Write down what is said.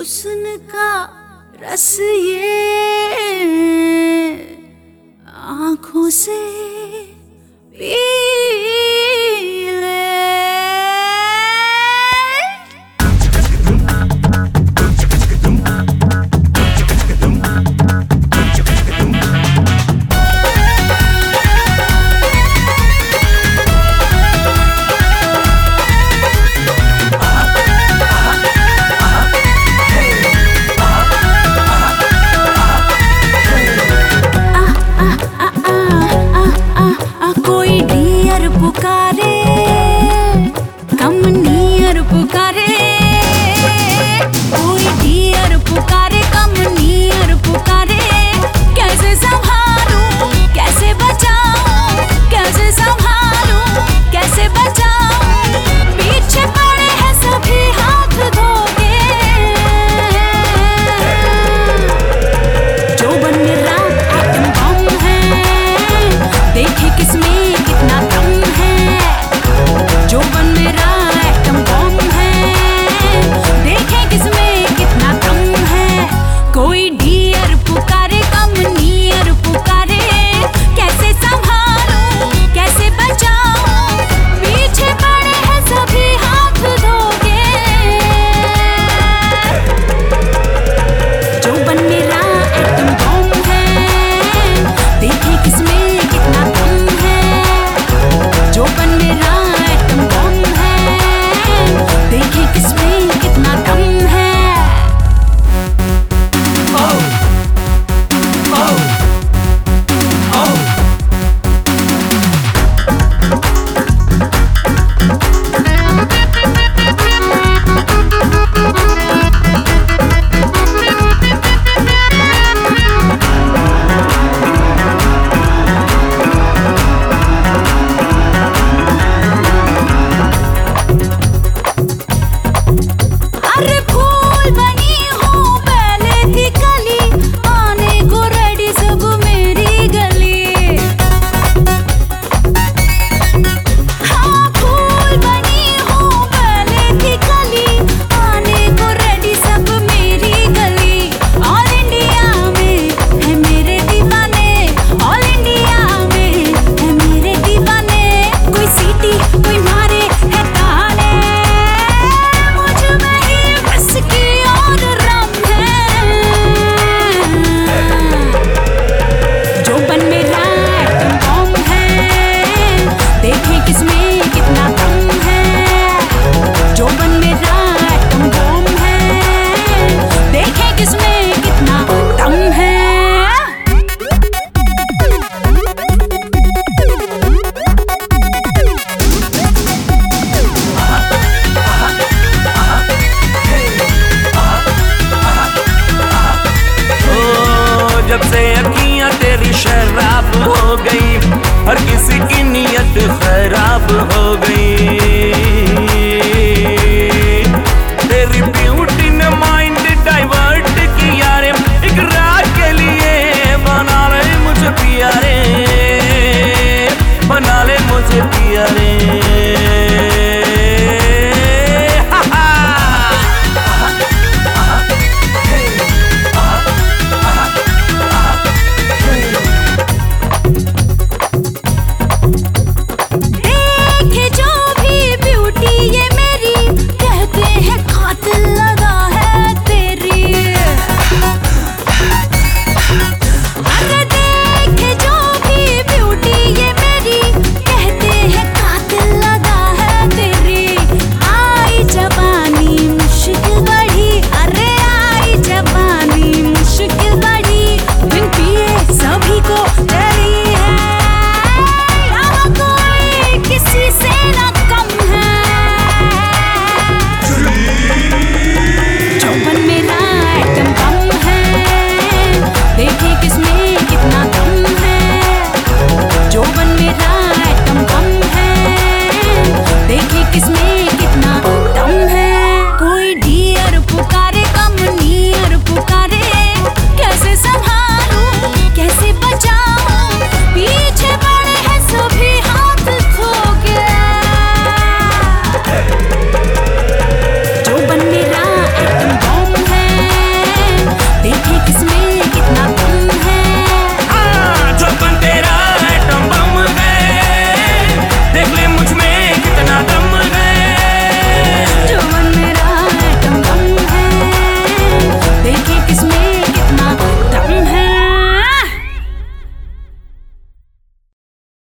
हुस्न का रस ये आँखों से पी ले। कोई डियर पुकारे, कम नियर पुकारे, कोई डियर पुकारे, कम नियर पुकारे। कैसे संभालूं, कैसे बचाऊं, कैसे संभालूं, कैसे बचाऊं। पीछे पड़े हैं सभी हाथ धोके, जो बन मेरा एटम बम है, देखे किसमें कितना दम है। जो बन मेरा एटम बम है, देखे किसमें कितना दम है। कोई डियर पुकारे, कम नियर पुकारे। कैसे संभालूं, कैसे बचाऊं। पीछे पड़े हैं सभी हाथ धोके, जो बन मेरा एटम बम है, देखे किसमें कितना दम है। जो बन मेरा एटम बम है, देखे किसमें कितना दम है। अरे फूल बनी हूँ पहले की कली, आने को रेडी सब मेरी गली। हाँ फूल बनी हूँ पहले की कली, आने को रेडी सब मेरी गली। ऑल इंडिया में है मेरे दीवाने, ऑल इंडिया में है मेरे दीवाने। कोई सीटी कोई मारे है ताने, मुझ में ही बस की और रम है। जो बन मेरा एटम बम है, देखे किसमें कितना दम है। जो बन मेरा एटम बम है, देखे किसमें कितना दम है। जब से अखियां तेरी शराब हो गई, हर किसी की नीयत खराब हो गई।